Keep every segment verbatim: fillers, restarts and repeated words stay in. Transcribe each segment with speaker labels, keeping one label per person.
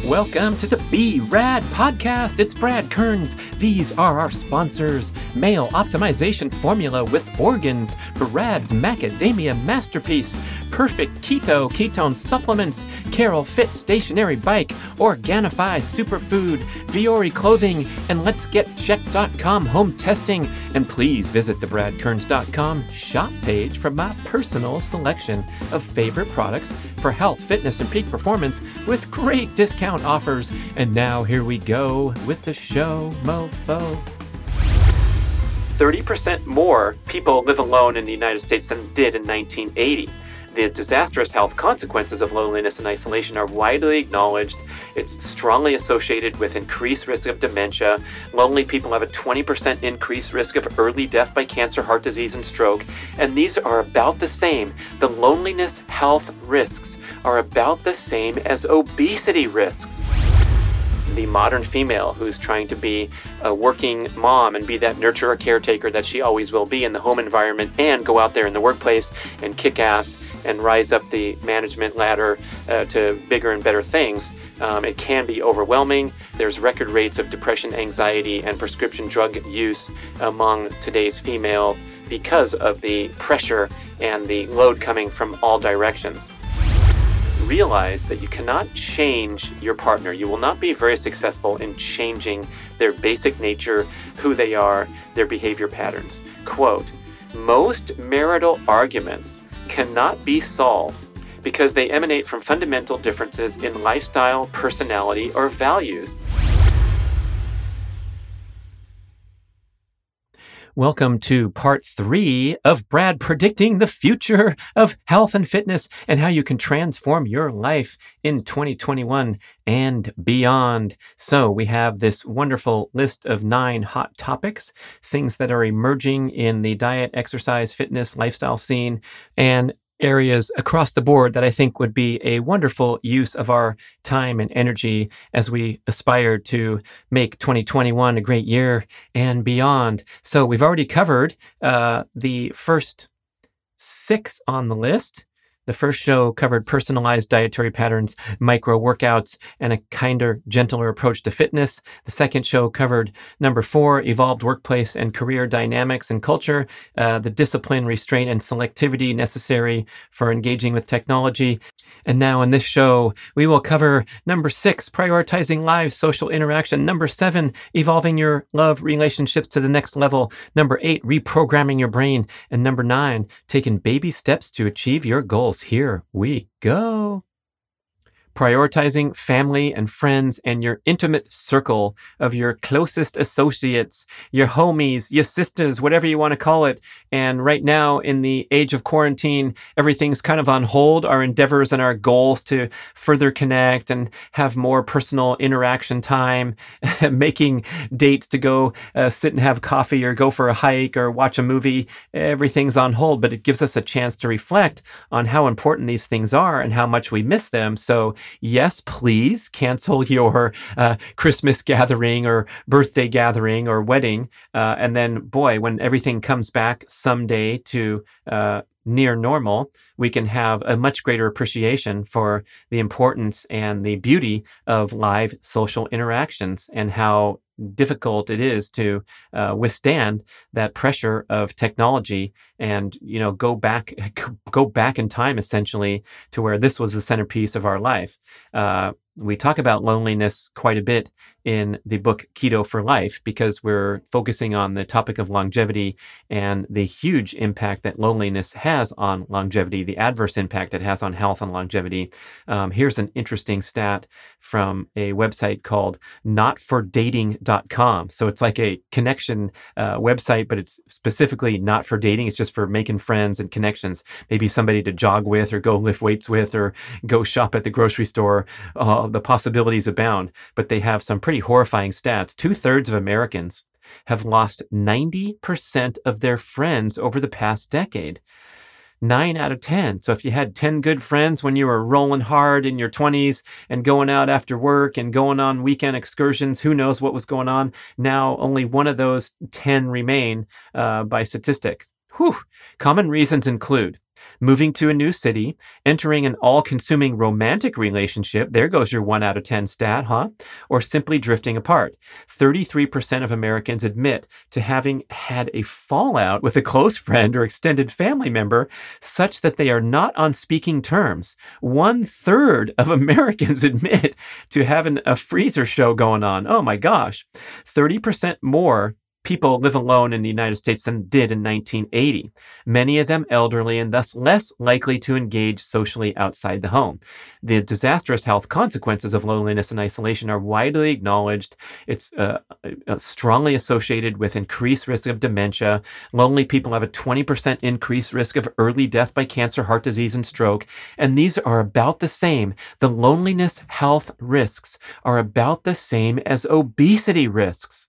Speaker 1: Welcome to the B Rad Podcast. It's Brad Kearns. These are our sponsors. Male Optimization Formula with Organs, Brad's Macadamia Masterpiece, Perfect Keto Ketone Supplements, Carol Fit Stationary Bike, Organifi Superfood, Viore Clothing, and Let's Get Check dot com Home Testing. And please visit the brad kearns dot com shop page for my personal selection of favorite products for health, fitness, and peak performance with great discount offers. And now here we go with the show, mofo. thirty percent more people live alone in the United States than did in nineteen eighty. The disastrous health consequences of loneliness and isolation are widely acknowledged. It's strongly associated with increased risk of dementia. Lonely people have a twenty percent increased risk of early death by cancer, heart disease, and stroke. And these are about the same. The loneliness health risks are about the same as obesity risks. The modern female who's trying to be a working mom and be that nurturer caretaker that she always will be in the home environment and go out there in the workplace and kick ass and rise up the management ladder uh, to bigger and better things. Um, it can be overwhelming. There's record rates of depression, anxiety, and prescription drug use among today's female because of the pressure and the load coming from all directions. Realize that you cannot change your partner. You will not be very successful in changing their basic nature, who they are, their behavior patterns. Quote, most marital arguments cannot be solved because they emanate from fundamental differences in lifestyle, personality, or values. Welcome to part three of Brad predicting the future of health and fitness and how you can transform your life in twenty twenty-one and beyond. So we have this wonderful list of nine hot topics, things that are emerging in the diet, exercise, fitness, lifestyle scene, and areas across the board that I think would be a wonderful use of our time and energy as we aspire to make twenty twenty-one a great year and beyond. So we've already covered uh, the first six on the list. The first show covered personalized dietary patterns, micro workouts, and a kinder, gentler approach to fitness. The second show covered number four, evolved workplace and career dynamics and culture, uh, the discipline, restraint, and selectivity necessary for engaging with technology. And now in this show, we will cover number six, prioritizing live social interaction. Number seven, evolving your love relationships to the next level. Number eight, reprogramming your brain. And number nine, taking baby steps to achieve your goals. Here we go. Prioritizing family and friends and your intimate circle of your closest associates, your homies, your sisters, whatever you want to call it. And right now, in the age of quarantine, everything's kind of on hold. Our endeavors and our goals to further connect and have more personal interaction time, making dates to go uh, sit and have coffee or go for a hike or watch a movie. Everything's on hold, but it gives us a chance to reflect on how important these things are and how much we miss them. So yes, please cancel your uh, Christmas gathering or birthday gathering or wedding. Uh, and then, boy, when everything comes back someday to uh, near normal, we can have a much greater appreciation for the importance and the beauty of live social interactions and how difficult it is to uh, withstand that pressure of technology and, you know, go back, go back in time essentially to where this was the centerpiece of our life. Uh, we talk about loneliness quite a bit in the book Keto for Life because we're focusing on the topic of longevity and the huge impact that loneliness has on longevity, the adverse impact it has on health and longevity. Um, here's an interesting stat from a website called not for dating dot com. So it's like a connection uh, website, but it's specifically not for dating. It's just for making friends and connections, maybe somebody to jog with or go lift weights with or go shop at the grocery store. Uh, the possibilities abound, but they have some pretty horrifying stats. Two-thirds of Americans have lost ninety percent of their friends over the past decade. Nine out of ten. So if you had ten good friends when you were rolling hard in your twenties and going out after work and going on weekend excursions, who knows what was going on? Now only one of those ten remain uh, by statistics. Whew. Common reasons include Moving to a new city, entering an all-consuming romantic relationship, there goes your one out of ten stat, huh? Or simply drifting apart. thirty-three percent of Americans admit to having had a fallout with a close friend or extended family member such that they are not on speaking terms. One third of Americans admit to having a freezer show going on. Oh my gosh. thirty percent more people live alone in the United States than did in nineteen eighty, many of them elderly and thus less likely to engage socially outside the home. The disastrous health consequences of loneliness and isolation are widely acknowledged. It's uh, uh, strongly associated with increased risk of dementia. Lonely people have a twenty percent increased risk of early death by cancer, heart disease, and stroke. And these are about the same. The loneliness health risks are about the same as obesity risks.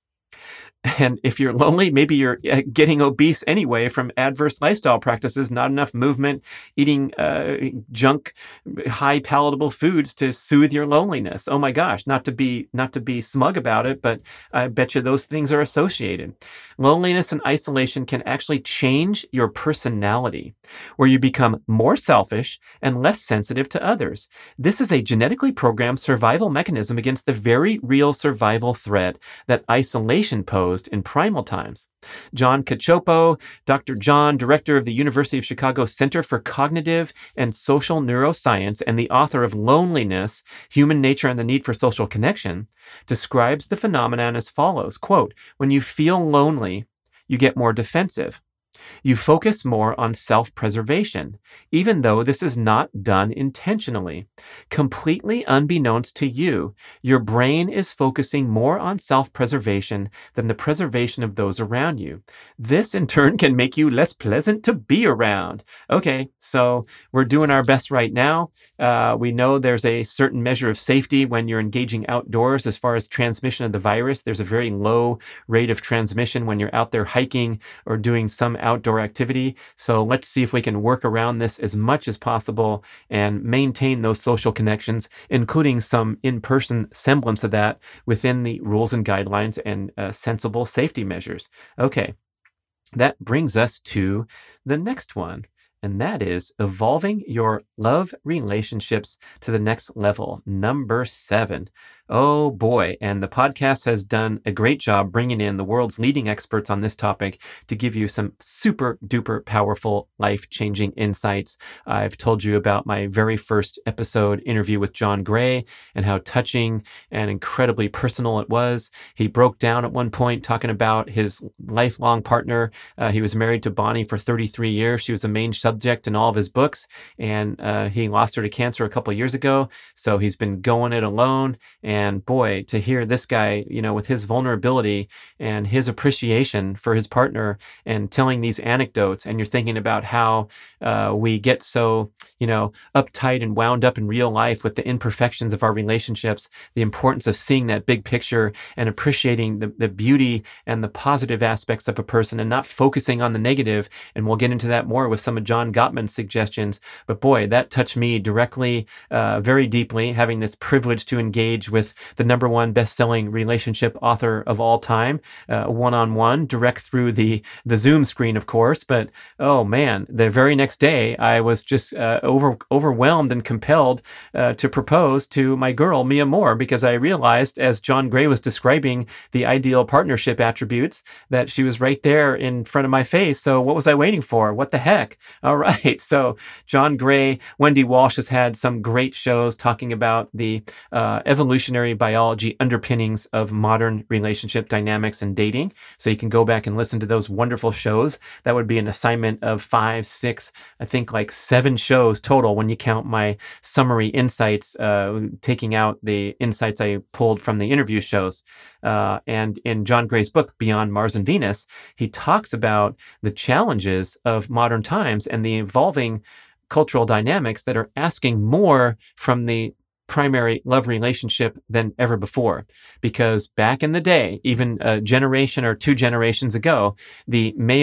Speaker 1: And if you're lonely, maybe you're getting obese anyway from adverse lifestyle practices, not enough movement, eating uh, junk, high palatable foods to soothe your loneliness. Oh my gosh, not to be not to be smug about it, but I bet you those things are associated. Loneliness and isolation can actually change your personality, where you become more selfish and less sensitive to others. This is a genetically programmed survival mechanism against the very real survival threat that isolation posed in primal times. John Cacioppo, Doctor John, director of the University of Chicago Center for Cognitive and Social Neuroscience and the author of Loneliness, Human Nature and the Need for Social Connection, describes the phenomenon as follows, quote, "When you feel lonely, you get more defensive. You focus more on self-preservation, even though this is not done intentionally. Completely unbeknownst to you, your brain is focusing more on self-preservation than the preservation of those around you. This, in turn, can make you less pleasant to be around." Okay, so we're doing our best right now. Uh, we know there's a certain measure of safety when you're engaging outdoors as far as transmission of the virus. There's a very low rate of transmission when you're out there hiking or doing some outdoor activity. So let's see if we can work around this as much as possible and maintain those social connections, including some in-person semblance of that within the rules and guidelines and uh, sensible safety measures. Okay, that brings us to the next one. And that is evolving your love relationships to the next level. Number seven. Oh boy. And the podcast has done a great job bringing in the world's leading experts on this topic to give you some super duper powerful life-changing insights. I've told you about my very first episode interview with John Gray and how touching and incredibly personal it was. He broke down at one point talking about his lifelong partner. Uh, he was married to Bonnie for thirty-three years. She was a main subject in all of his books, and uh, he lost her to cancer a couple of years ago. So he's been going it alone. And And boy, to hear this guy, you know, with his vulnerability and his appreciation for his partner and telling these anecdotes, and you're thinking about how uh, we get so, you know, uptight and wound up in real life with the imperfections of our relationships, the importance of seeing that big picture and appreciating the, the beauty and the positive aspects of a person and not focusing on the negative. And we'll get into that more with some of John Gottman's suggestions. But boy, that touched me directly, uh, very deeply, having this privilege to engage with the number one best-selling relationship author of all time, uh, one-on-one, direct through the, the Zoom screen, of course. But, oh man, the very next day, I was just uh, over overwhelmed and compelled uh, to propose to my girl, Mia Moore, because I realized, as John Gray was describing the ideal partnership attributes, that she was right there in front of my face. So what was I waiting for? What the heck? All right. So John Gray, Wendy Walsh has had some great shows talking about the uh, evolutionary biology underpinnings of modern relationship dynamics and dating. So you can go back and listen to those wonderful shows. That would be an assignment of five, six, I think like seven shows total when you count my summary insights, uh, taking out the insights I pulled from the interview shows. Uh, and in John Gray's book, Beyond Mars and Venus, he talks about the challenges of modern times and the evolving cultural dynamics that are asking more from the primary love relationship than ever before. Because back in the day, even a generation or two generations ago, the male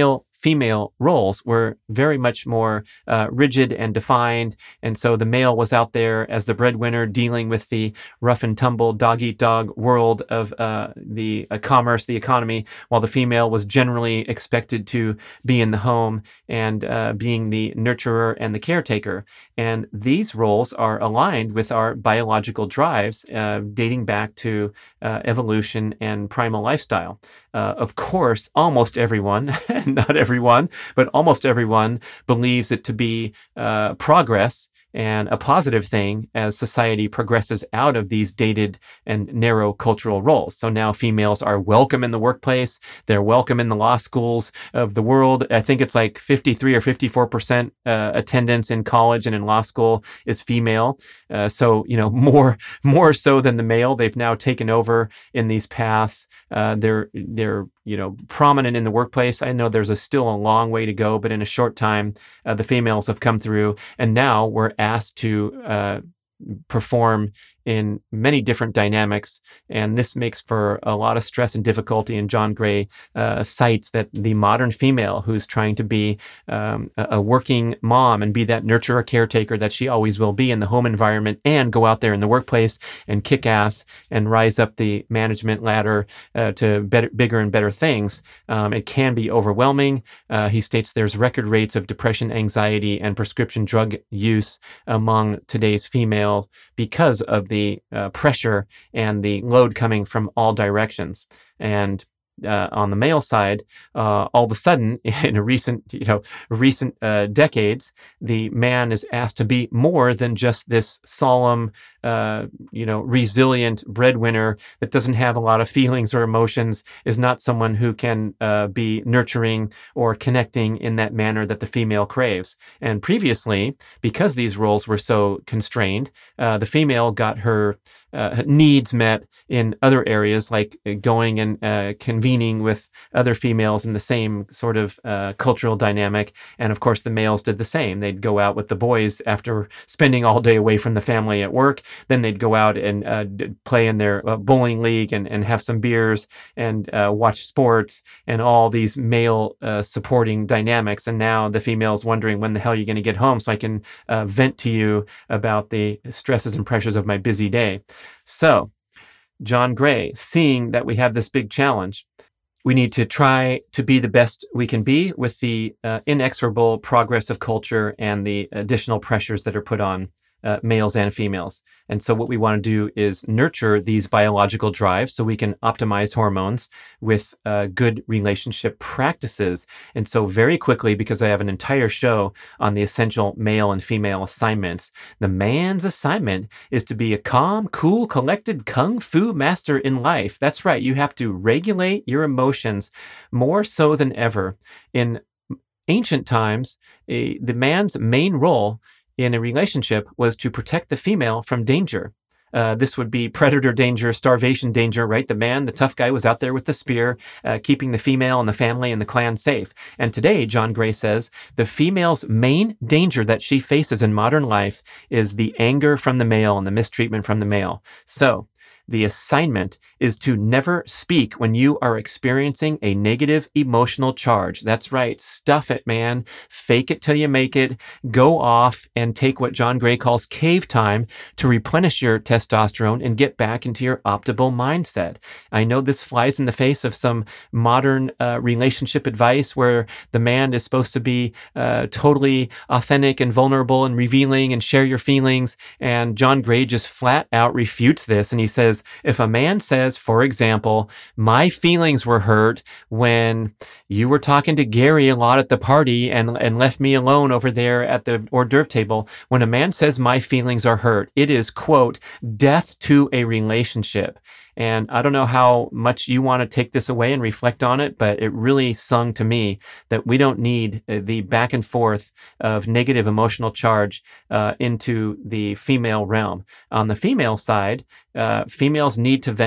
Speaker 1: female roles were very much more uh, rigid and defined. And so the male was out there as the breadwinner dealing with the rough and tumble, dog-eat-dog world of uh, the uh, commerce, the economy, while the female was generally expected to be in the home and uh, being the nurturer and the caretaker. And these roles are aligned with our biological drives uh, dating back to uh, evolution and primal lifestyle. Uh, of course, almost everyone, not everyone, but almost everyone believes it to be uh, progress and a positive thing as society progresses out of these dated and narrow cultural roles. So now females are welcome in the workplace. They're welcome in the law schools of the world. I think it's like fifty-three or fifty-four percent uh, attendance in college and in law school is female. Uh, so, you know, more more so than the male. They've now taken over in these paths. Uh, they're, they're, you know, prominent in the workplace. I know there's a still a long way to go, but in a short time, uh, the females have come through, and now we're asked to uh, perform in many different dynamics. And this makes for a lot of stress and difficulty. And John Gray uh, cites that the modern female who's trying to be um, a working mom and be that nurturer, caretaker that she always will be in the home environment, and go out there in the workplace and kick ass and rise up the management ladder uh, to better, bigger and better things. Um, it can be overwhelming. Uh, he states there's record rates of depression, anxiety, and prescription drug use among today's female because of the the uh, pressure and the load coming from all directions. And uh, on the male side, uh, all of a sudden, in a recent, you know, recent uh, decades, the man is asked to be more than just this solemn, uh, you know, resilient breadwinner that doesn't have a lot of feelings or emotions, is not someone who can uh, be nurturing or connecting in that manner that the female craves. And previously, because these roles were so constrained, uh, the female got her uh, needs met in other areas, like going and uh, convening with other females in the same sort of uh, cultural dynamic. And of course, the males did the same. They'd go out with the boys after spending all day away from the family at work. Then they'd go out and uh, play in their uh, bowling league and, and have some beers and uh, watch sports and all these male uh, supporting dynamics. And now the female's wondering, when the hell are you going to get home so I can uh, vent to you about the stresses and pressures of my busy day? So John Gray, seeing that we have this big challenge, we need to try to be the best we can be with the uh, inexorable progress of culture and the additional pressures that are put on Uh, males and females. And so what we want to do is nurture these biological drives so we can optimize hormones with uh, good relationship practices. And so very quickly, because I have an entire show on the essential male and female assignments, the man's assignment is to be a calm, cool, collected kung fu master in life. That's right. You have to regulate your emotions more so than ever. In ancient times, a, the man's main role in a relationship was to protect the female from danger. Uh, this would be predator danger, starvation danger, right? The man, the tough guy, was out there with the spear, uh, keeping the female and the family and the clan safe. And today, John Gray says, the female's main danger that she faces in modern life is the anger from the male and the mistreatment from the male. So the assignment is to never speak when you are experiencing a negative emotional charge. That's right. Stuff it, man. Fake it till you make it. Go off and take what John Gray calls cave time to replenish your testosterone and get back into your optimal mindset. I know this flies in the face of some modern uh, relationship advice where the man is supposed to be uh, totally authentic and vulnerable and revealing and share your feelings. And John Gray just flat out refutes this. And he says, if a man says, for example, my feelings were hurt when you were talking to Gary a lot at the party and, and left me alone over there at the hors d'oeuvre table, when a man says my feelings are hurt, it is, quote, death to a relationship. And I don't know how much you want to take this away and reflect on it, but it really sung to me that we don't need the back and forth of negative emotional charge uh, into the female realm. On the female side, uh, females need to vent.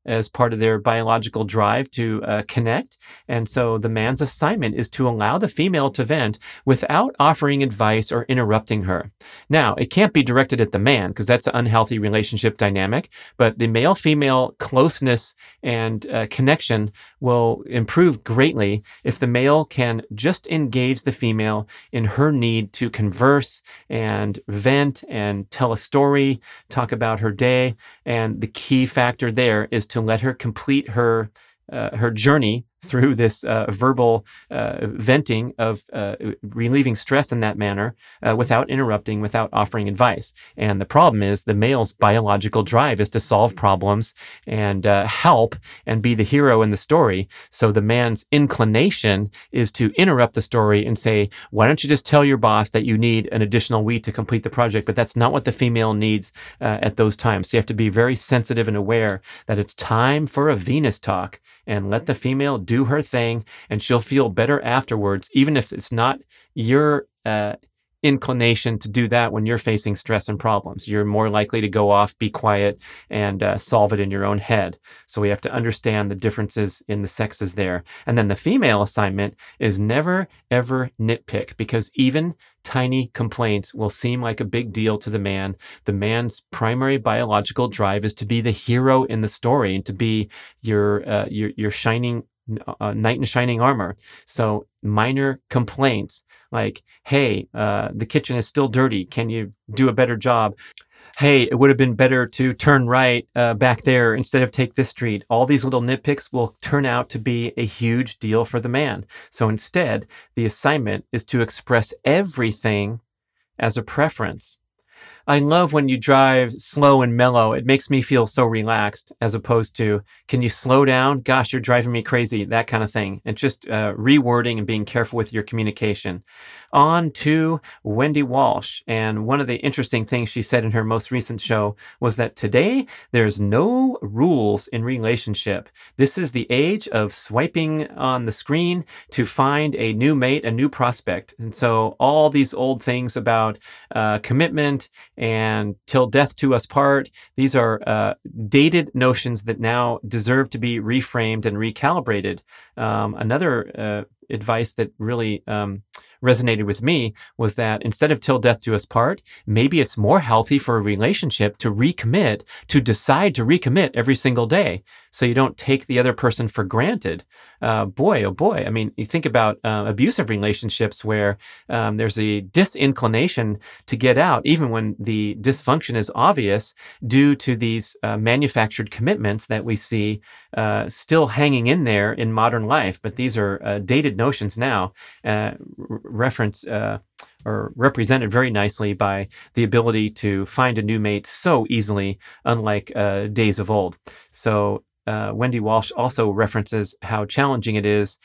Speaker 1: as part of their biological drive to uh, connect. And so the man's assignment is to allow the female to vent without offering advice or interrupting her. Now, it can't be directed at the man because that's an unhealthy relationship dynamic, but the male-female closeness and uh, connection will improve greatly if the male can just engage the female in her need to converse and vent and tell a story, talk about her day. And the key factor there is to let her complete her uh, her journey through this uh, verbal uh, venting of uh, relieving stress in that manner uh, without interrupting, without offering advice. And the problem is the male's biological drive is to solve problems and uh, help and be the hero in the story. So the man's inclination is to interrupt the story and say, why don't you just tell your boss that you need an additional week to complete the project? But that's not what the female needs uh, at those times. So you have to be very sensitive and aware that it's time for a Venus talk and let the female do do her thing, and she'll feel better afterwards, even if it's not your uh, inclination to do that when you're facing stress and problems. You're more likely to go off, be quiet, and uh, solve it in your own head. So we have to understand the differences in the sexes there. And then the female assignment is never, ever nitpick, because even tiny complaints will seem like a big deal to the man. The man's primary biological drive is to be the hero in the story and to be your uh, your your shining Uh, knight in shining armor. So minor complaints like, hey, uh, the kitchen is still dirty. Can you do a better job? Hey, it would have been better to turn right uh, back there instead of take this street. All these little nitpicks will turn out to be a huge deal for the man. So instead, the assignment is to express everything as a preference. I love when you drive slow and mellow. It makes me feel so relaxed, as opposed to, can you slow down? Gosh, you're driving me crazy, that kind of thing. And just uh, rewording and being careful with your communication. On to Wendy Walsh. And one of the interesting things she said in her most recent show was that today there's no rules in relationship. This is the age of swiping on the screen to find a new mate, a new prospect. And so all these old things about uh, commitment and till death do us part, these are uh, dated notions that now deserve to be reframed and recalibrated. Um, another uh, advice that really um, resonated with me was that instead of till death do us part, maybe it's more healthy for a relationship to recommit, to decide to recommit every single day, so you don't take the other person for granted. Uh, boy, oh boy. I mean, you think about uh, abusive relationships where um, there's a disinclination to get out, even when the dysfunction is obvious, due to these uh, manufactured commitments that we see uh, still hanging in there in modern life. But these are uh, dated notions now, uh, reference uh, or represented very nicely by the ability to find a new mate so easily, unlike uh, days of old. So uh, Wendy Walsh also references how challenging it is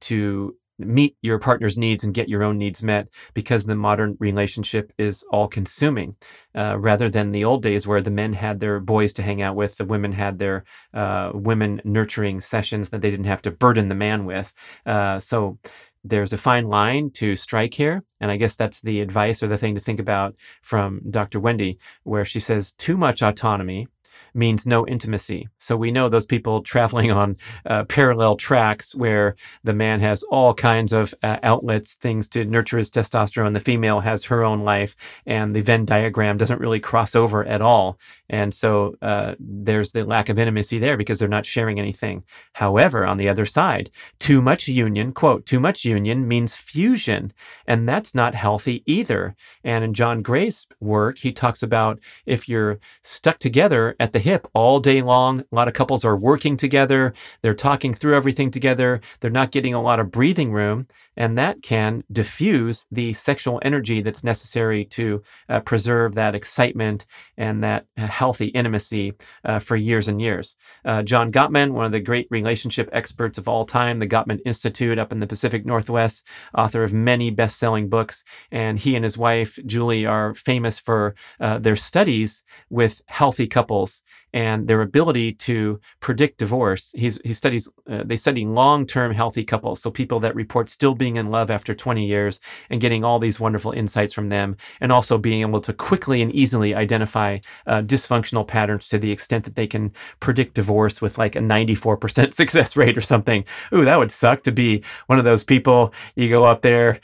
Speaker 1: to meet your partner's needs and get your own needs met, because the modern relationship is all-consuming, uh, rather than the old days where the men had their boys to hang out with, the women had their uh, women nurturing sessions that they didn't have to burden the man with. Uh, so there's a fine line to strike here, and I guess that's the advice or the thing to think about from Doctor Wendy, where she says too much autonomy means no intimacy. So we know those people traveling on uh, parallel tracks where the man has all kinds of uh, outlets, things to nurture his testosterone. The female has her own life, and the Venn diagram doesn't really cross over at all. And so uh, there's the lack of intimacy there because they're not sharing anything. However, on the other side, too much union, quote, too much union means fusion, and that's not healthy either. And in John Gray's work, he talks about if you're stuck together at the hip all day long, a lot of couples are working together, they're talking through everything together, they're not getting a lot of breathing room, and that can diffuse the sexual energy that's necessary to uh, preserve that excitement and that healthy intimacy uh, for years and years. Uh, John Gottman, one of the great relationship experts of all time, the Gottman Institute up in the Pacific Northwest, author of many best-selling books, and he and his wife, Julie, are famous for uh, their studies with healthy couples couples and their ability to predict divorce. He's, he studies, uh, they study long-term healthy couples. So people that report still being in love after twenty years and getting all these wonderful insights from them, and also being able to quickly and easily identify uh, dysfunctional patterns to the extent that they can predict divorce with like a ninety-four percent success rate or something. Ooh, that would suck to be one of those people. You go up there,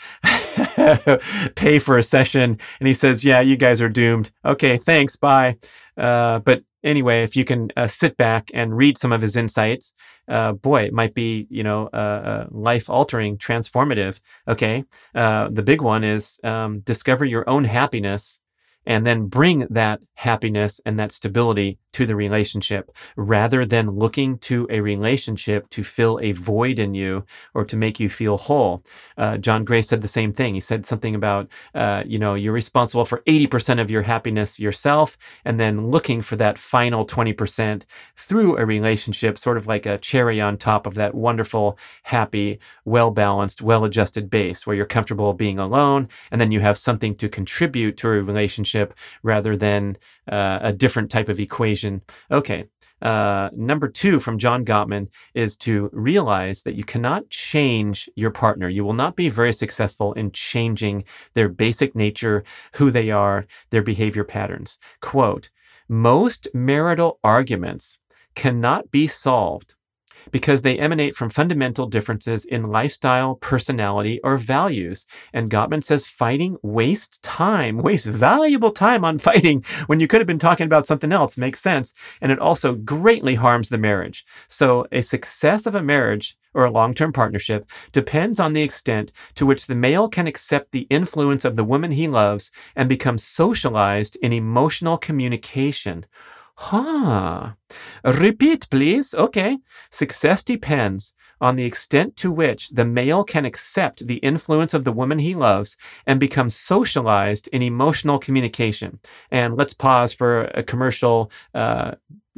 Speaker 1: pay for a session, and he says, yeah, you guys are doomed. Okay, thanks, bye. Uh, but anyway, if you can uh, sit back and read some of his insights, uh, boy, it might be, you know, uh, uh, life-altering, transformative. Okay, uh, the big one is um, discover your own happiness and then bring that happiness and that stability to the relationship, rather than looking to a relationship to fill a void in you or to make you feel whole. Uh, John Gray said the same thing. He said something about, uh, you know, you're responsible for eighty percent of your happiness yourself, and then looking for that final twenty percent through a relationship, sort of like a cherry on top of that wonderful, happy, well-balanced, well-adjusted base where you're comfortable being alone, and then you have something to contribute to a relationship rather than uh, a different type of equation. Okay. Uh, number two from John Gottman is to realize that you cannot change your partner. You will not be very successful in changing their basic nature, who they are, their behavior patterns. Quote, most marital arguments cannot be solved because they emanate from fundamental differences in lifestyle, personality, or values. And Gottman says fighting wastes time, wastes valuable time on fighting when you could have been talking about something else. Makes sense. And it also greatly harms the marriage. So a success of a marriage or a long-term partnership depends on the extent to which the male can accept the influence of the woman he loves and become socialized in emotional communication. Huh. Repeat, please. Okay. Success depends on the extent to which the male can accept the influence of the woman he loves and become socialized in emotional communication. And let's pause for a commercial uh,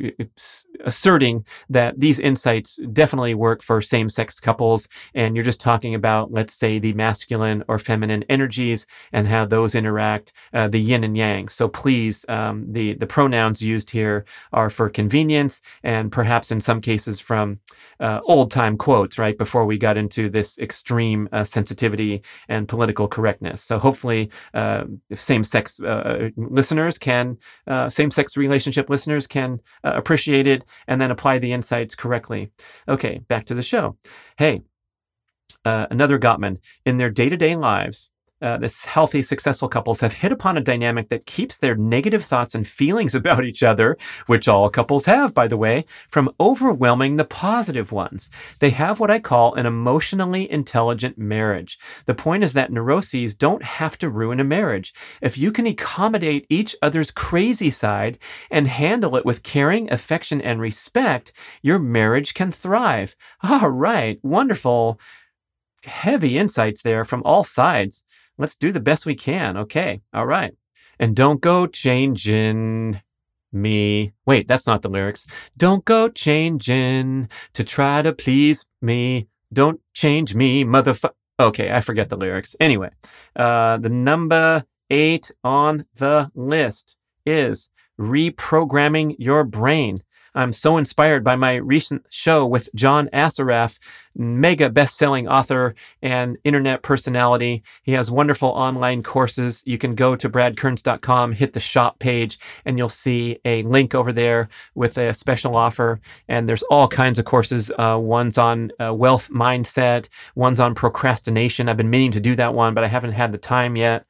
Speaker 1: asserting that these insights definitely work for same-sex couples, and you're just talking about, let's say, the masculine or feminine energies and how those interact, uh, the yin and yang. So please, um, the, the pronouns used here are for convenience and perhaps in some cases from uh, old-time quotes, right, before we got into this extreme uh, sensitivity and political correctness. So hopefully uh, same-sex uh, listeners can, uh, same-sex relationship listeners can uh, appreciate it and then apply the insights correctly. Okay, back to the show. Hey, uh, another Gottman. In their day-to-day lives, uh, this healthy, successful couples have hit upon a dynamic that keeps their negative thoughts and feelings about each other, which all couples have, by the way, from overwhelming the positive ones. They have what I call an emotionally intelligent marriage. The point is that neuroses don't have to ruin a marriage. If you can accommodate each other's crazy side and handle it with caring, affection, and respect, your marriage can thrive. All right, wonderful, heavy insights there from all sides. Let's do the best we can. Okay. All right. And don't go changing me. Wait, that's not the lyrics. Don't go changing to try to please me. Don't change me, motherfucker. Okay, I forget the lyrics. Anyway, uh, the number eight on the list is reprogramming your brain. I'm so inspired by my recent show with John Assaraf, mega best-selling author and internet personality. He has wonderful online courses. You can go to brad kearns dot com, hit the shop page, and you'll see a link over there with a special offer. And there's all kinds of courses. Uh, one's on uh, wealth mindset. One's on procrastination. I've been meaning to do that one, but I haven't had the time yet.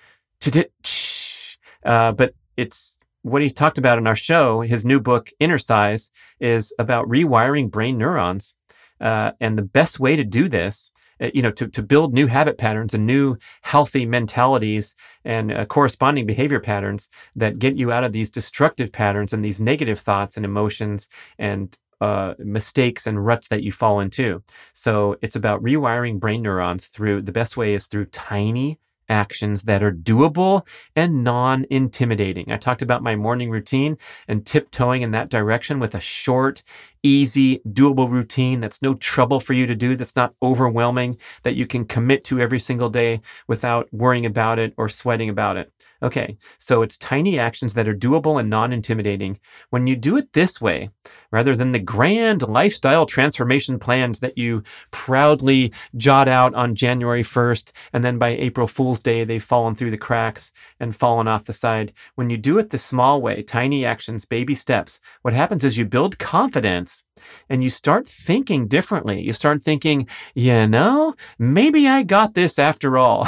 Speaker 1: Uh, but it's what he talked about in our show. His new book, Inner Size, is about rewiring brain neurons. Uh, and the best way to do this, uh, you know, to, to build new habit patterns and new healthy mentalities and uh, corresponding behavior patterns that get you out of these destructive patterns and these negative thoughts and emotions and uh, mistakes and ruts that you fall into. So it's about rewiring brain neurons through, the best way is through tiny actions that are doable and non-intimidating. I talked about my morning routine and tiptoeing in that direction with a short, easy, doable routine that's no trouble for you to do, that's not overwhelming, that you can commit to every single day without worrying about it or sweating about it. Okay, so it's tiny actions that are doable and non-intimidating. When you do it this way, rather than the grand lifestyle transformation plans that you proudly jot out on January first, and then by April Fool's Day, they've fallen through the cracks and fallen off the side. When you do it the small way, tiny actions, baby steps, what happens is you build confidence and you start thinking differently. You start thinking, you know, maybe I got this after all.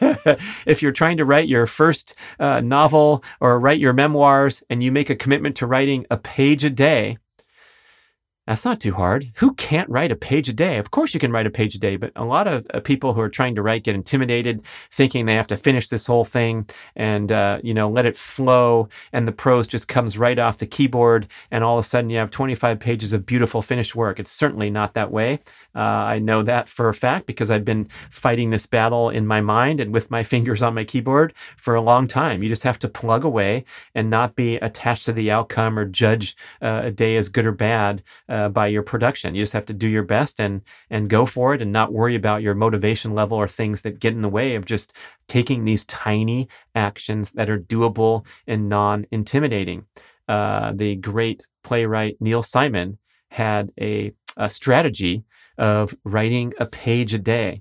Speaker 1: If you're trying to write your first uh, novel or write your memoirs and you make a commitment to writing a page a day, that's not too hard. Who can't write a page a day? Of course you can write a page a day, but a lot of uh, people who are trying to write get intimidated, thinking they have to finish this whole thing and, uh, you know, let it flow. And the prose just comes right off the keyboard. And all of a sudden you have twenty-five pages of beautiful finished work. It's certainly not that way. Uh, I know that for a fact because I've been fighting this battle in my mind and with my fingers on my keyboard for a long time. You just have to plug away and not be attached to the outcome or judge uh, a day as good or bad Uh, by your production. You just have to do your best and and go for it and not worry about your motivation level or things that get in the way of just taking these tiny actions that are doable and non-intimidating. Uh, the great playwright Neil Simon had a, a strategy of writing a page a day.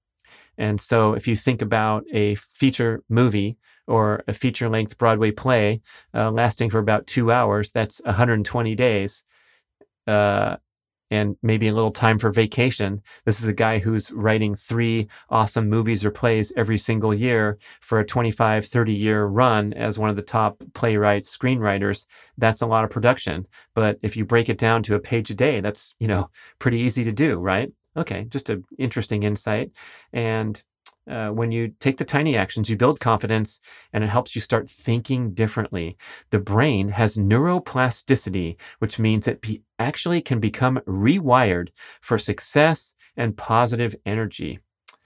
Speaker 1: And so if you think about a feature movie or a feature-length Broadway play uh, lasting for about two hours, that's one hundred twenty days. Uh, and maybe a little time for vacation. This is a guy who's writing three awesome movies or plays every single year for a twenty-five, thirty year run as one of the top playwrights, screenwriters. That's a lot of production. But if you break it down to a page a day, that's, you know, pretty easy to do, right? Okay, just an interesting insight. And Uh, when you take the tiny actions, you build confidence and it helps you start thinking differently. The brain has neuroplasticity, which means it be- actually can become rewired for success and positive energy.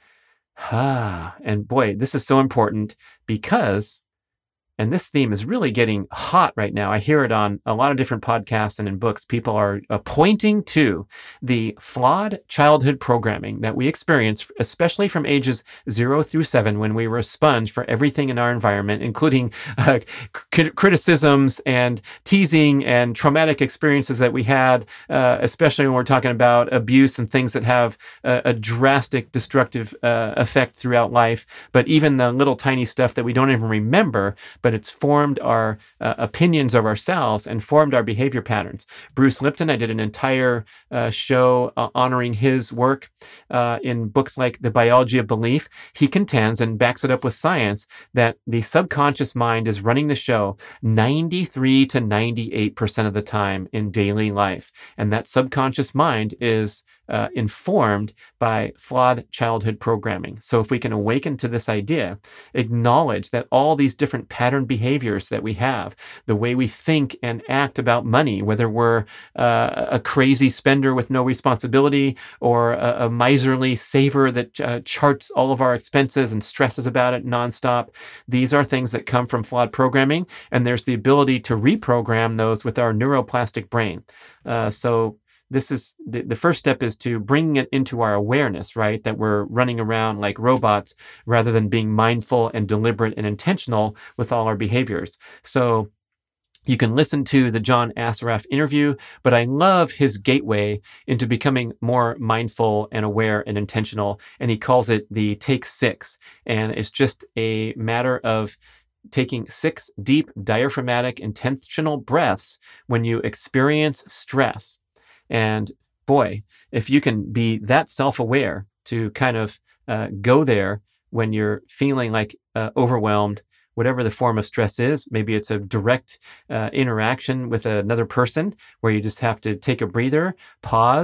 Speaker 1: Ah, and boy, this is so important because, and this theme is really getting hot right now. I hear it on a lot of different podcasts and in books. People are uh, pointing to the flawed childhood programming that we experience, especially from ages zero through seven, when we were a sponge for everything in our environment, including uh, c- criticisms and teasing and traumatic experiences that we had, uh, especially when we're talking about abuse and things that have a, a drastic destructive uh, effect throughout life. But even the little tiny stuff that we don't even remember, but it's formed our uh, opinions of ourselves and formed our behavior patterns. Bruce Lipton, I did an entire uh, show uh, honoring his work uh, in books like The Biology of Belief. He contends and backs it up with science that the subconscious mind is running the show ninety-three to ninety-eight percent of the time in daily life. And that subconscious mind is uh, informed by flawed childhood programming. So if we can awaken to this idea, acknowledge that all these different pattern behaviors that we have, the way we think and act about money, whether we're uh, a crazy spender with no responsibility or a, a miserly saver that uh, charts all of our expenses and stresses about it nonstop, these are things that come from flawed programming, and there's the ability to reprogram those with our neuroplastic brain. Uh, so This is the, the first step is to bring it into our awareness, right? That we're running around like robots rather than being mindful and deliberate and intentional with all our behaviors. So you can listen to the John Assaraf interview, but I love his gateway into becoming more mindful and aware and intentional. And he calls it the Take Six. And it's just a matter of taking six deep diaphragmatic intentional breaths when you experience stress. And boy, if you can be that self-aware to kind of uh, go there when you're feeling like uh, overwhelmed, whatever the form of stress is, maybe it's a direct uh, interaction with another person where you just have to take a breather, pause,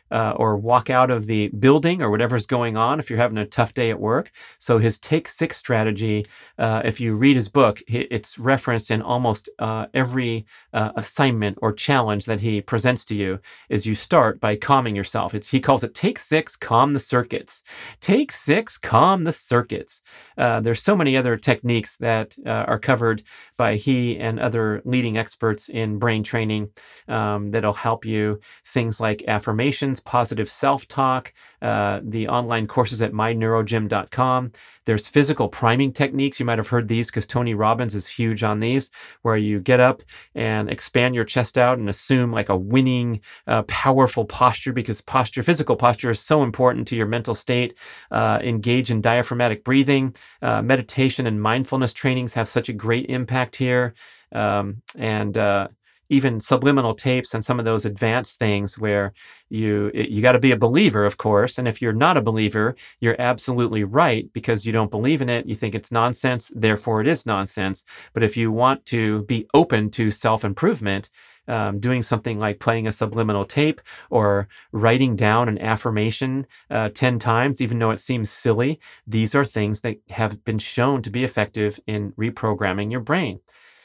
Speaker 1: uh, or walk out of the building or whatever's going on if you're having a tough day at work. So his Take Six strategy, uh, if you read his book, it's referenced in almost uh, every uh, assignment or challenge that he presents to you, is you start by calming yourself. It's, he calls it Take Six, calm the circuits. Take Six, calm the circuits. Uh, there's so many other techniques that uh, are covered by he and other leading experts in brain training um, that'll help you. Things like affirmations, positive self-talk, uh, the online courses at my neurogym dot com. There's physical priming techniques. You might have heard these because Tony Robbins is huge on these, where you get up and expand your chest out and assume like a winning, uh, powerful posture, because posture, physical posture is so important to your mental state. Uh, engage in diaphragmatic breathing. Uh, meditation and mindfulness trainings have such a great impact here. Um, and uh, even subliminal tapes and some of those advanced things where you you got to be a believer, of course. And if you're not a believer, you're absolutely right, because you don't believe in it. You think it's nonsense, therefore it is nonsense. But if you want to be open to self-improvement, Um, doing something like playing a subliminal tape or writing down an affirmation uh, ten times, even though it seems silly, these are things that have been shown to be effective in reprogramming your brain.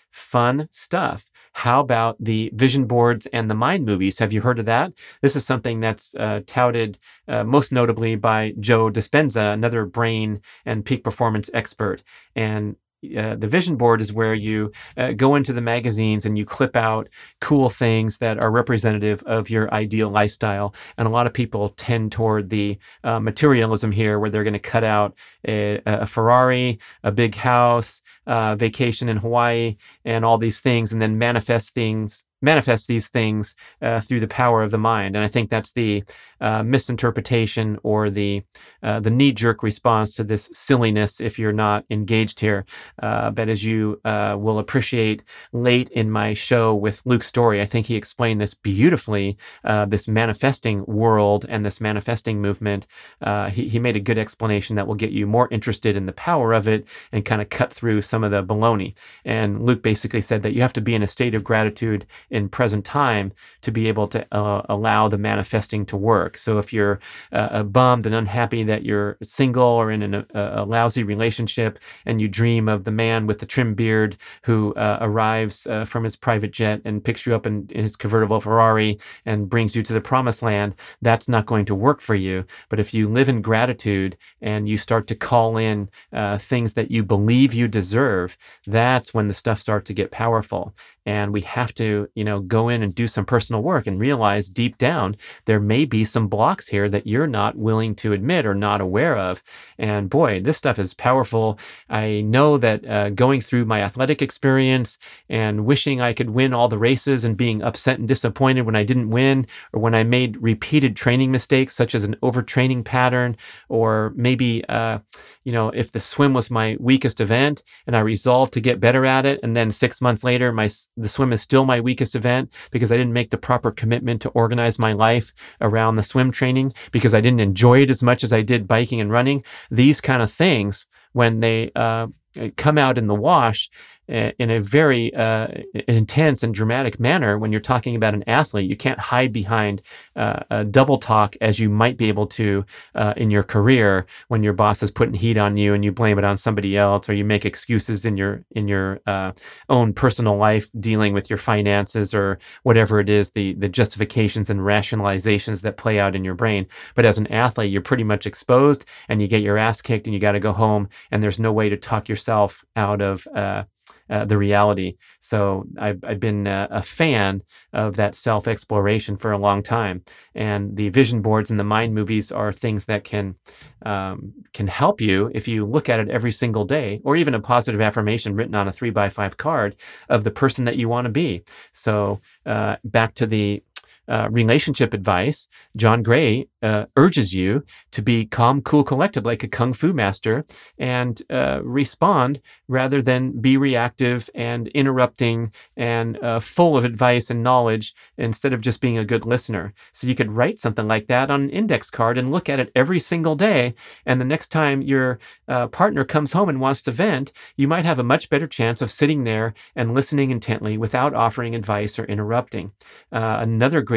Speaker 1: Fun stuff. How about the vision boards and the mind movies? Have you heard of that? This is something that's uh, touted uh, most notably by Joe Dispenza, another brain and peak performance expert. And Uh, the vision board is where you uh, go into the magazines and you clip out cool things that are representative of your ideal lifestyle. And a lot of people tend toward the uh, materialism here, where they're going to cut out a, a Ferrari, a big house, uh, vacation in Hawaii, and all these things, and then manifest things manifest these things uh, through the power of the mind. And I think that's the uh, misinterpretation or the uh, the knee-jerk response to this silliness if you're not engaged here. Uh, but as you uh, will appreciate late in my show with Luke Story, I think he explained this beautifully, uh, this manifesting world and this manifesting movement. Uh, he, he made a good explanation that will get you more interested in the power of it and kind of cut through some of the baloney. And Luke basically said that you have to be in a state of gratitude in present time to be able to uh, allow the manifesting to work. So if you're uh, bummed and unhappy that you're single or in an, a, a lousy relationship, and you dream of the man with the trim beard who uh, arrives uh, from his private jet and picks you up in, in his convertible Ferrari and brings you to the promised land, that's not going to work for you. But if you live in gratitude and you start to call in uh, things that you believe you deserve, that's when the stuff starts to get powerful. And we have to, you know, go in and do some personal work and realize deep down there may be some blocks here that you're not willing to admit or not aware of. And boy, this stuff is powerful. I know that uh, going through my athletic experience and wishing I could win all the races and being upset and disappointed when I didn't win, or when I made repeated training mistakes, such as an overtraining pattern, or maybe, uh, you know, if the swim was my weakest event and I resolved to get better at it, and then six months later, my the swim is still my weakest event because I didn't make the proper commitment to organize my life around the swim training, because I didn't enjoy it as much as I did biking and running. These kind of things, when they uh, come out in the wash in a very uh, intense and dramatic manner, when you're talking about an athlete, you can't hide behind uh, a double talk as you might be able to uh, in your career when your boss is putting heat on you and you blame it on somebody else, or you make excuses in your in your uh, own personal life dealing with your finances or whatever it is, the the justifications and rationalizations that play out in your brain. But as an athlete, you're pretty much exposed, and you get your ass kicked and you got to go home, and there's no way to talk yourself out of uh, Uh, the reality. So I've, I've been uh, a fan of that self-exploration for a long time. And the vision boards and the mind movies are things that can um, can help you if you look at it every single day, or even a positive affirmation written on a three by five card of the person that you want to be. So uh, back to the Uh, relationship advice, John Gray uh, urges you to be calm, cool, collected, like a kung fu master, and uh, respond rather than be reactive and interrupting and uh, full of advice and knowledge, instead of just being a good listener. So you could write something like that on an index card and look at it every single day. And the next time your uh, partner comes home and wants to vent, you might have a much better chance of sitting there and listening intently without offering advice or interrupting. Uh, another great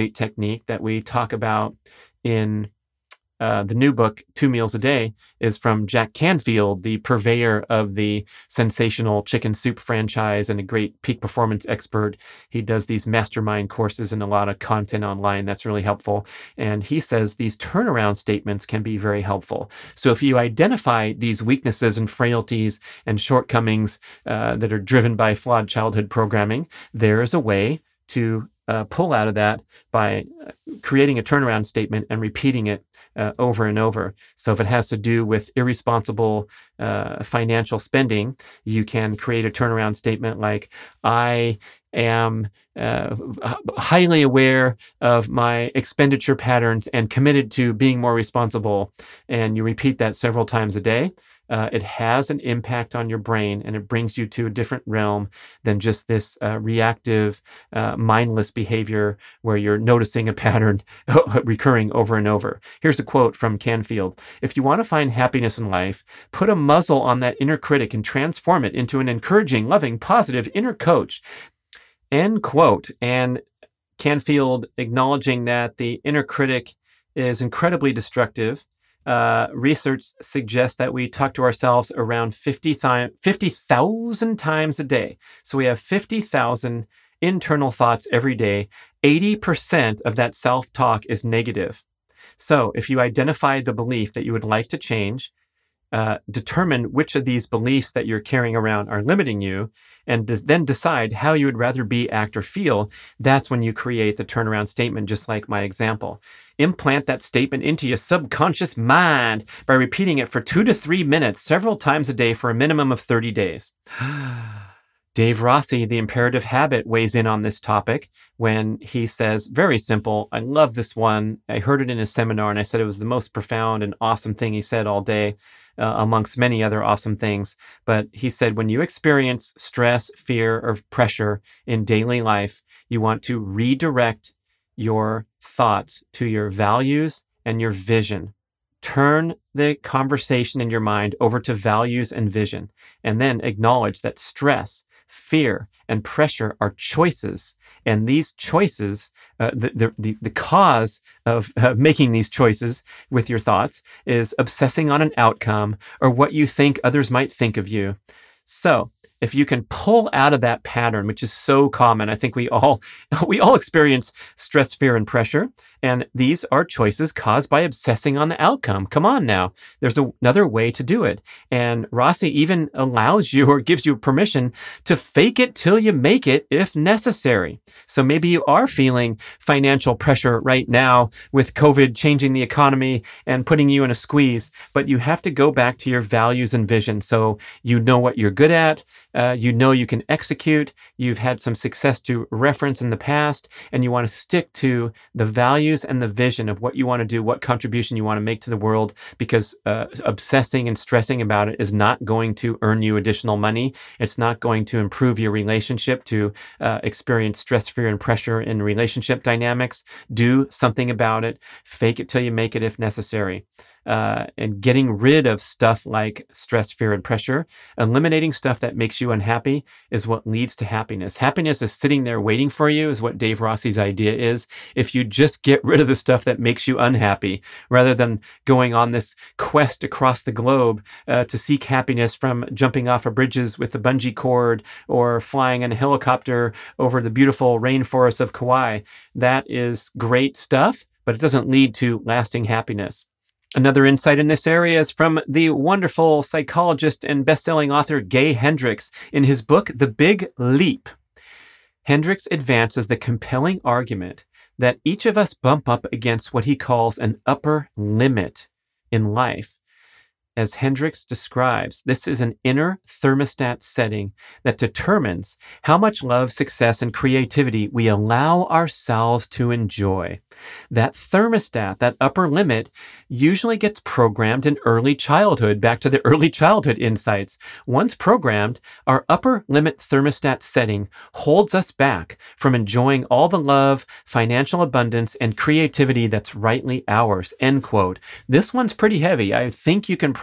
Speaker 1: great technique that we talk about in Uh, the new book, Two Meals a Day, is from Jack Canfield, the purveyor of the sensational chicken soup franchise and a great peak performance expert. He does these mastermind courses and a lot of content online that's really helpful. And he says these turnaround statements can be very helpful. So if you identify these weaknesses and frailties and shortcomings uh, that are driven by flawed childhood programming, there is a way to uh, pull out of that by creating a turnaround statement and repeating it uh, over and over. So if it has to do with irresponsible uh, financial spending, you can create a turnaround statement like, I am uh, highly aware of my expenditure patterns and committed to being more responsible. And you repeat that several times a day. Uh, it has an impact on your brain, and it brings you to a different realm than just this uh, reactive, uh, mindless behavior where you're noticing a pattern recurring over and over. Here's a quote from Canfield. If you want to find happiness in life, put a muzzle on that inner critic and transform it into an encouraging, loving, positive inner coach. End quote. And Canfield acknowledging that the inner critic is incredibly destructive. Uh, research suggests that we talk to ourselves around fifty thousand times a day. So we have fifty thousand internal thoughts every day. eighty percent of that self-talk is negative. So if you identify the belief that you would like to change, uh, determine which of these beliefs that you're carrying around are limiting you, and des- then decide how you would rather be, act, or feel, that's when you create the turnaround statement, just like my example. Implant that statement into your subconscious mind by repeating it for two to three minutes several times a day for a minimum of thirty days. Dave Rossi, The Imperative Habit, weighs in on this topic when he says, very simple, I love this one. I heard it in a seminar and I said it was the most profound and awesome thing he said all day, uh, amongst many other awesome things. But he said, when you experience stress, fear, or pressure in daily life, you want to redirect your thoughts to your values and your vision. Turn the conversation in your mind over to values and vision, and then acknowledge that stress, fear, and pressure are choices. And these choices, uh, the, the, the, the cause of uh, making these choices with your thoughts is obsessing on an outcome or what you think others might think of you. So if you can pull out of that pattern, which is so common, I think we all we all experience stress, fear, and pressure. And these are choices caused by obsessing on the outcome. Come on now. There's a, another way to do it. And Rossi even allows you or gives you permission to fake it till you make it if necessary. So maybe you are feeling financial pressure right now with COVID changing the economy and putting you in a squeeze, but you have to go back to your values and vision. So you know what you're good at. Uh, you know you can execute, you've had some success to reference in the past, and you want to stick to the values and the vision of what you want to do, what contribution you want to make to the world, because uh, obsessing and stressing about it is not going to earn you additional money. It's not going to improve your relationship to uh, experience stress, fear, and pressure in relationship dynamics. Do something about it. Fake it till you make it if necessary. Uh, and getting rid of stuff like stress, fear, and pressure, eliminating stuff that makes you unhappy is what leads to happiness. Happiness is sitting there waiting for you is what Dave Rossi's idea is. If you just get rid of the stuff that makes you unhappy, rather than going on this quest across the globe uh, to seek happiness from jumping off of bridges with a bungee cord or flying in a helicopter over the beautiful rainforest of Kauai. That is great stuff, but it doesn't lead to lasting happiness. Another insight in this area is from the wonderful psychologist and best-selling author Gay Hendricks in his book, The Big Leap. Hendricks advances the compelling argument that each of us bump up against what he calls an upper limit in life. As Hendricks describes, this is an inner thermostat setting that determines how much love, success, and creativity we allow ourselves to enjoy. That thermostat, that upper limit, usually gets programmed in early childhood, back to the early childhood insights. Once programmed, our upper limit thermostat setting holds us back from enjoying all the love, financial abundance, and creativity that's rightly ours, end quote. This one's pretty heavy. I think you can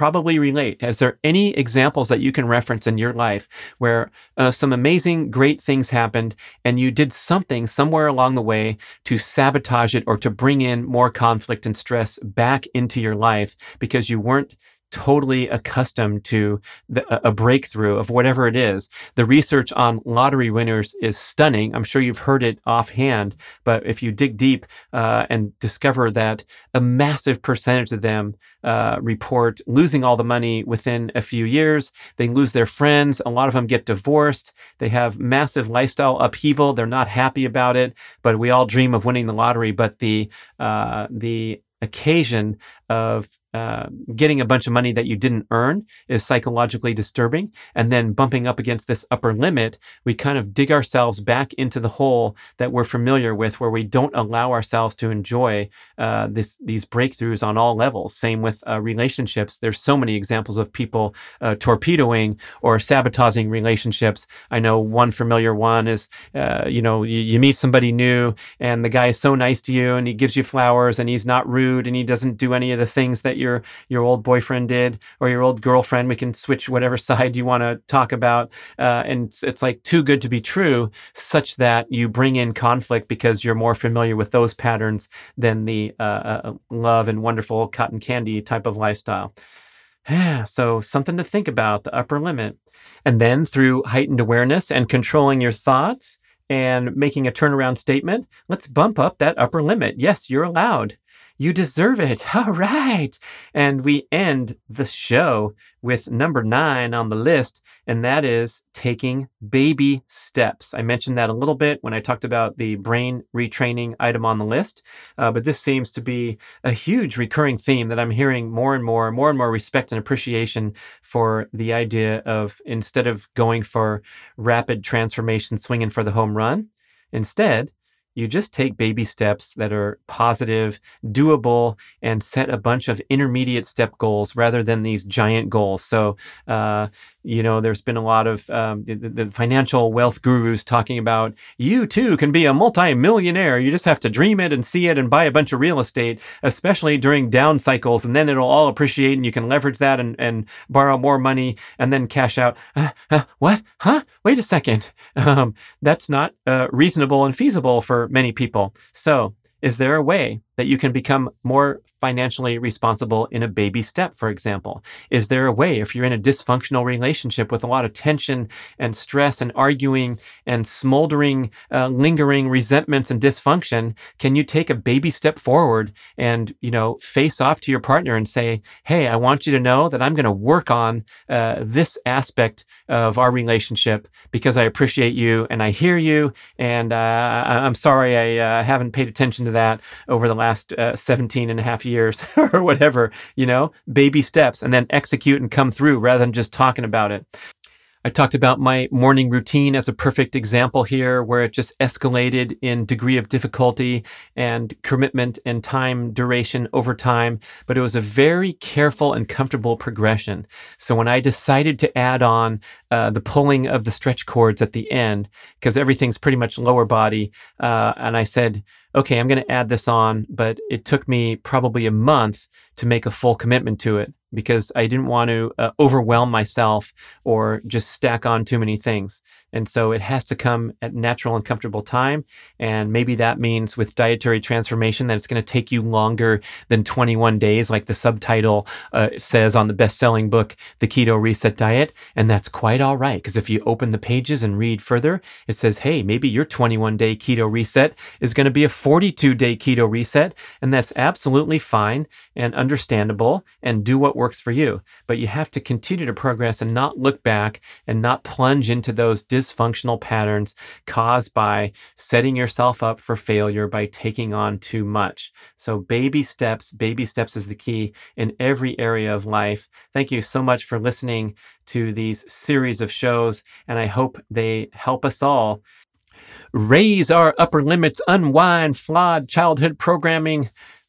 Speaker 1: probably relate. Is there any examples that you can reference in your life where uh, some amazing, great things happened and you did something somewhere along the way to sabotage it or to bring in more conflict and stress back into your life because you weren't totally accustomed to the, a breakthrough of whatever it is? The research on lottery winners is stunning. I'm sure you've heard it offhand, but if you dig deep uh, and discover that a massive percentage of them uh, report losing all the money within a few years, they lose their friends. A lot of them get divorced. They have massive lifestyle upheaval. They're not happy about it, but we all dream of winning the lottery. But the uh, the occasion of uh, getting a bunch of money that you didn't earn is psychologically disturbing. And then bumping up against this upper limit, we kind of dig ourselves back into the hole that we're familiar with, where we don't allow ourselves to enjoy uh, this, these breakthroughs on all levels. Same with uh, relationships. There's so many examples of people uh, torpedoing or sabotaging relationships. I know one familiar one is, uh, you know, you, you meet somebody new and the guy is so nice to you and he gives you flowers and he's not rude and he doesn't do any of the things that your your old boyfriend did or your old girlfriend. We can switch whatever side you want to talk about. Uh, and it's, it's like too good to be true, such that you bring in conflict because you're more familiar with those patterns than the uh, uh, love and wonderful cotton candy type of lifestyle. Yeah, so something to think about, the upper limit. And then through heightened awareness and controlling your thoughts and making a turnaround statement, let's bump up that upper limit. Yes, you're allowed. You deserve it. All right. And we end the show with number nine on the list, and that is taking baby steps. I mentioned that a little bit when I talked about the brain retraining item on the list, uh, but this seems to be a huge recurring theme that I'm hearing more and more, more and more respect and appreciation for the idea of, instead of going for rapid transformation, swinging for the home run, instead, you just take baby steps that are positive, doable, and set a bunch of intermediate step goals rather than these giant goals. So, uh, you know, there's been a lot of um, the, the financial wealth gurus talking about, you too can be a multi-millionaire. You just have to dream it and see it and buy a bunch of real estate, especially during down cycles. And then it'll all appreciate and you can leverage that and, and borrow more money and then cash out. Uh, uh, what? Huh? Wait a second. Um, that's not uh, reasonable and feasible for many people. So is there a way that you can become more financially responsible in a baby step, for example? Is there a way, if you're in a dysfunctional relationship with a lot of tension and stress and arguing and smoldering, uh, lingering resentments and dysfunction, can you take a baby step forward and, you know, face off to your partner and say, hey, I want you to know that I'm going to work on uh, this aspect of our relationship because I appreciate you and I hear you, and uh, I'm sorry I uh, haven't paid attention to that over the last uh, seventeen and a half years or whatever, you know, baby steps, and then execute and come through rather than just talking about it. I talked about my morning routine as a perfect example here, where it just escalated in degree of difficulty and commitment and time duration over time, but it was a very careful and comfortable progression. So when I decided to add on uh, the pulling of the stretch cords at the end, because everything's pretty much lower body, uh, and I said, okay, I'm going to add this on, but it took me probably a month to make a full commitment to it, because I didn't want to uh, overwhelm myself or just stack on too many things. And so it has to come at natural and comfortable time. And maybe that means with dietary transformation that it's going to take you longer than twenty-one days, like the subtitle uh, says on the best-selling book, The Keto Reset Diet. And that's quite all right, because if you open the pages and read further, it says, hey, maybe your twenty-one day keto reset is going to be a forty-two day keto reset. And that's absolutely fine and understandable, and do what works for you. But you have to continue to progress and not look back and not plunge into those dysfunctional patterns caused by setting yourself up for failure by taking on too much. So baby steps, baby steps is the key in every area of life. Thank you so much for listening to these series of shows, and I hope they help us all raise our upper limits, unwind flawed childhood programming,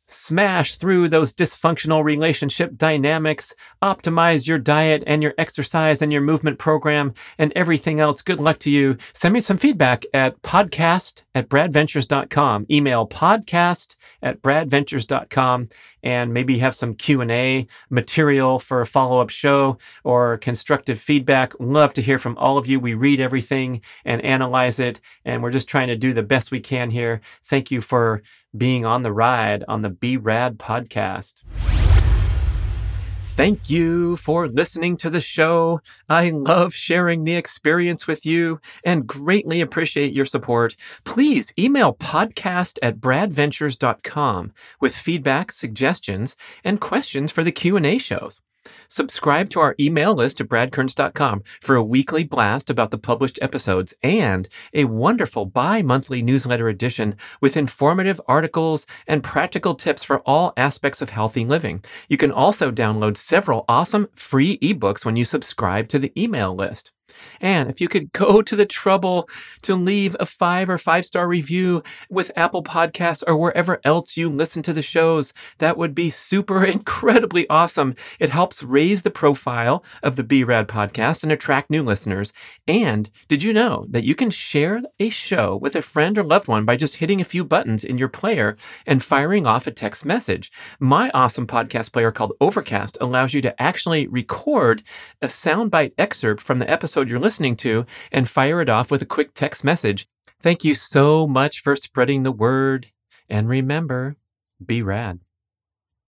Speaker 1: Smash through those dysfunctional relationship dynamics, optimize your diet and your exercise and your movement program and everything else. Good luck to you. Send me some feedback at podcast at bradventures dot com. Email podcast at bradventures dot com, and maybe have some Q and A material for a follow-up show or constructive feedback. Love to hear from all of you. We read everything and analyze it, and we're just trying to do the best we can here. Thank you for being on the ride on the Be Rad podcast. Thank you for listening to the show. I love sharing the experience with you and greatly appreciate your support. Please email podcast at bradventures dot com with feedback, suggestions, and questions for the Q and A shows. Subscribe to our email list at brad kearns dot com for a weekly blast about the published episodes and a wonderful bi-monthly newsletter edition with informative articles and practical tips for all aspects of healthy living. You can also download several awesome free ebooks when you subscribe to the email list. And if you could go to the trouble to leave a five or five star review with Apple Podcasts or wherever else you listen to the shows, that would be super incredibly awesome. It helps raise the profile of the B Rad podcast and attract new listeners. And did you know that you can share a show with a friend or loved one by just hitting a few buttons in your player and firing off a text message? My awesome podcast player called Overcast allows you to actually record a soundbite excerpt from the episode you're listening to and fire it off with a quick text message. Thank you so much for spreading the word. And remember, be rad.